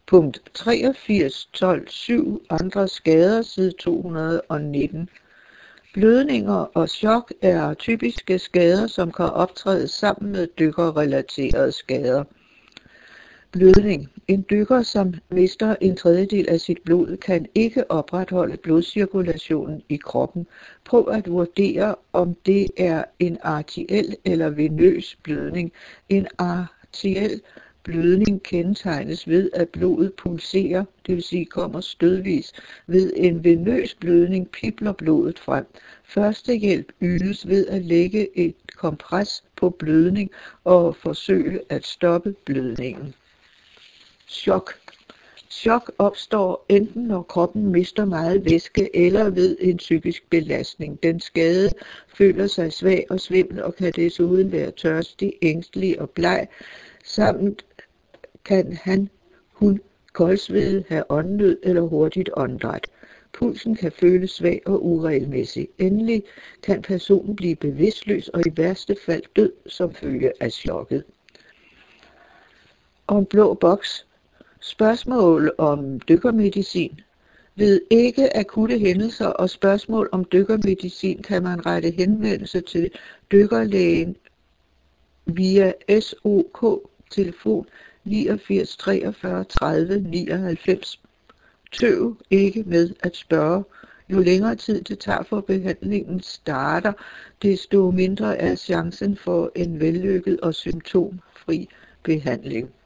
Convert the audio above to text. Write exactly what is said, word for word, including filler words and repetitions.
Punkt treogfirs tolv syv Andre skader side to hundrede og nitten. Blødninger og chok er typiske skader, som kan optræde sammen med dykkerrelaterede skader. Blødning. En dykker, som mister en tredjedel af sit blod, kan ikke opretholde blodcirkulationen i kroppen. Prøv at vurdere, om det er en arteriel eller venøs blødning. En arteriel blødning kendetegnes ved, at blodet pulserer, det vil sige kommer stødvis. Ved en venøs blødning pibler blodet frem. Førstehjælp ydes ved at lægge et kompres på blødning og forsøge at stoppe blødningen. Chok. Chok opstår enten når kroppen mister meget væske eller ved en psykisk belastning. Den skadede føler sig svag og svimmel og kan desuden være tørstig, ængstelig og bleg. Samt kan han, hun koldsvede, have åndenød eller hurtigt åndedræt. Pulsen kan føles svag og uregelmæssig. Endelig kan personen blive bevidstløs og i værste fald død som følge af chokket. Om blå boks. Spørgsmål om dykkermedicin. Ved ikke akutte hændelser og spørgsmål om dykkermedicin kan man rette henvendelse til dykkerlægen via S O K telefon niogfirs treogfyrre tredive nioghalvfems. Tøv ikke med at spørge. Jo længere tid det tager for behandlingen starter, desto mindre er chancen for en vellykket og symptomfri behandling.